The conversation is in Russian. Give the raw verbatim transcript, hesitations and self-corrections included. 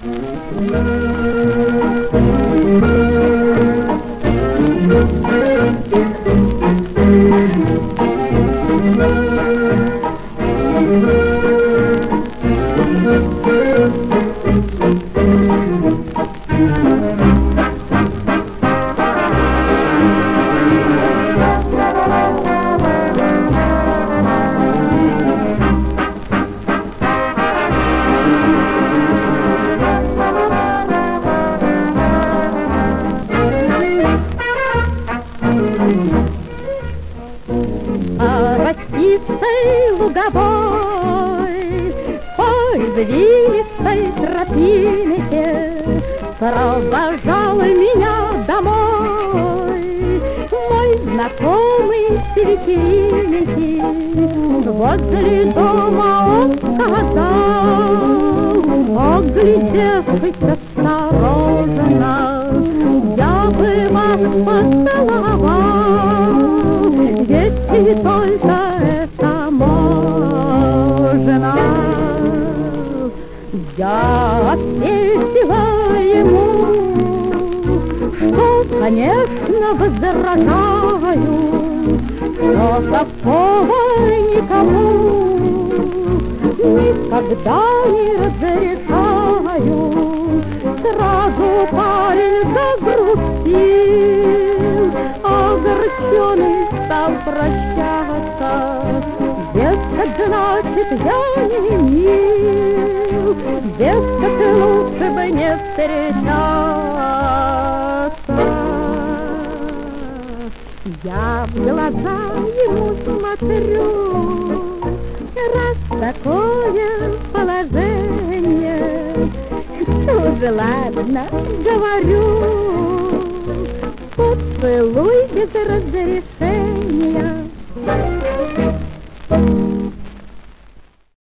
Росистой луговой, по извилистой тропинке провожал меня домой мой знакомый с вечеринки. Возле дома он сказал, оглядевшись осторожно: я бы вас поцеловал, ведь только это можно. Я ответила ему, что, конечно, возражаю, что такого никому никогда не разрешаю. Сразу парень загрустил, огорченный стал прощаться. Дескать, значит, я не мил, дескать, лучше бы не встречаться. Я в глаза ему смотрю, раз такое положение, что же ладно, говорю, поцелуй без разрешения.